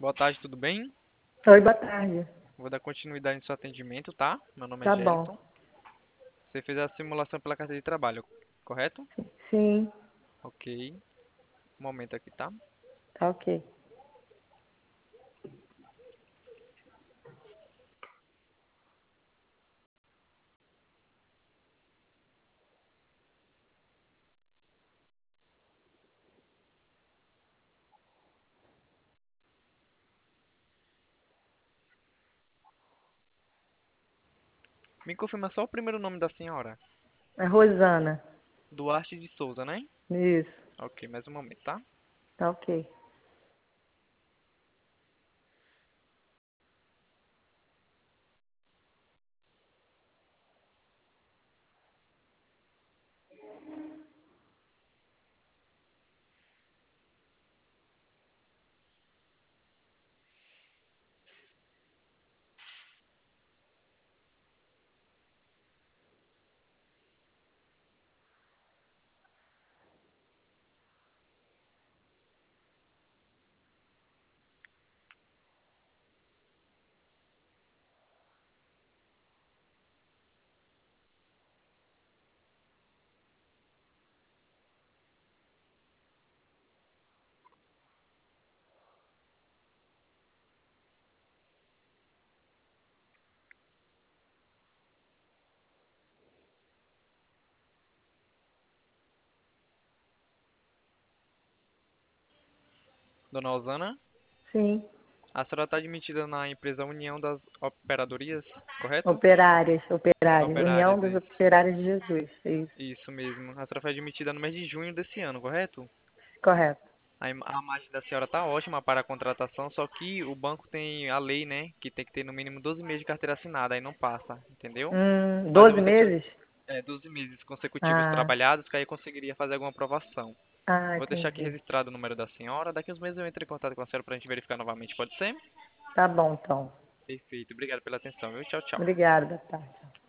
Boa tarde, tudo bem? Oi, boa tarde. Vou dar continuidade no seu atendimento, tá? Meu nome é Tá bom. Gelson. Você fez a simulação pela carteira de trabalho, correto? Sim, Ok. Um momento aqui, tá? tá ok. Me confirma só o primeiro nome da senhora. É Rosana. Duarte de Souza, né? Isso, Ok, mais um momento, tá? tá ok. Dona Osana, Sim, a senhora está admitida na empresa União das Operadorias, correto? operárias, operárias. União Operárias, das isso. Operárias de Jesus. Isso, Isso mesmo. A senhora foi admitida no mês de junho desse ano, correto? correto. A imagem da senhora tá ótima para a contratação, só que o banco tem a lei, né, que tem que ter no mínimo 12 meses de carteira assinada, aí não passa, entendeu? Mas eu 12 vou deixar, meses? 12 meses consecutivos Ah, trabalhados, que aí eu conseguiria fazer alguma aprovação. Vou deixar aqui entendi. registrado o número da senhora, daqui uns meses eu entro em contato com a senhora para a gente verificar novamente, pode ser? Tá bom, então. Perfeito, obrigado pela atenção, viu? Tchau, tchau. Obrigada, boa tarde.